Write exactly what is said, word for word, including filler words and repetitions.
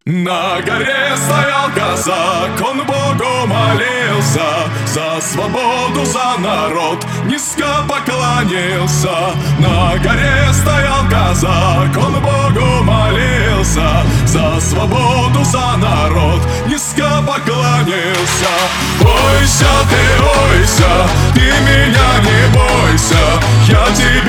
На горе стоял казак, он Богу молился, за свободу, за народ низко поклонился. На горе стоял казак, он Богу молился, за свободу, за народ низко поклонился. Ойся ты, ойся, ты меня не бойся, я тебя